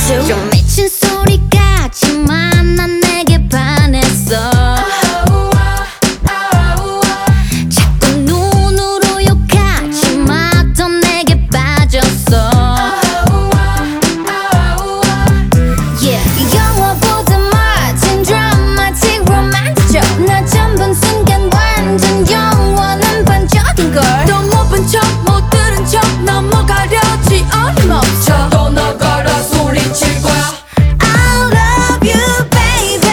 to. 좀 미친 소리 같지만 난 내게 반했어. 자꾸 눈으로 욕하지만 또 내게 빠졌어. 영화보다 멋진 드라마틱 로맨스죠. 나 전본 순간 완전 영원한 반전인 걸. 또 못 본 척 못 들은 척 넘어가려지 어림없어. 또 나가라 소리칠 거야. I love you baby.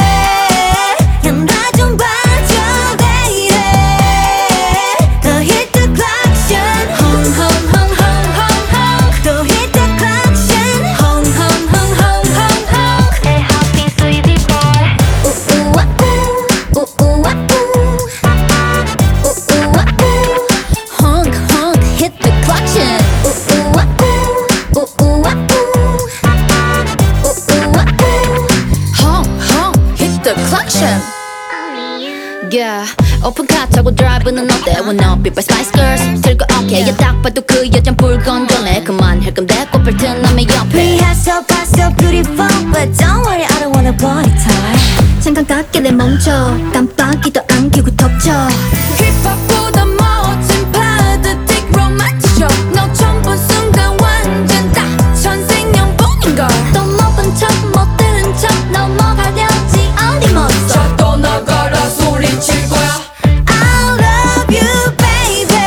난 나 좀 봐줘 baby. 더 hit the collection. Hong hong hong hong hong hong. 더 hit the collection. Hong hong hong hong hong hong. Hey happy sweetie boy. Ooh ooh ah ooh. Ooh ooh ah ooh. Ooh ooh ah ooh. Honk honk hit the collection. Ooh ooh ah ooh. Ooh ooh ah ooh. Hong hong hit the collection. Yeah, 오픈카 타고 드라이브는 어때? When up, be by Spice Girls 들고 okay. 야, 딱 봐도 그 여잔 불건전해. 그만할 건데 꽃을 튼 남의 옆에. Rehearsal, but so beautiful. But don't worry, I don't wanna body time. 잠깐 깎게 멈춰. 깜빡이도 안 켜고 덮쳐. 힙합보다 멋진 파드틱 로맨틱 쇼. 너 처음 본 순간 완전 딱 천생연분인걸. 또 못 본 척, 못 들은 척 넘어가려지 어림없어. 자 또 나가라 소리칠 거야. I love you baby.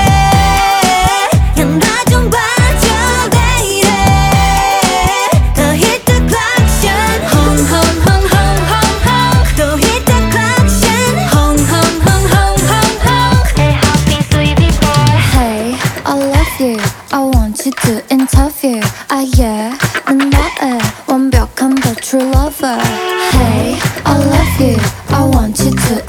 난 나 좀 봐줘 baby. 더 hit the collection. Hong hong hong hong hong hong. 더 hit the collection. Hong hong hong hong hong hong. Hey happy sweetie boy. Hey, I love you. I want you to interview. Ah yeah, 난 너의 완벽한 the true lover. Hey, I love you. I want you to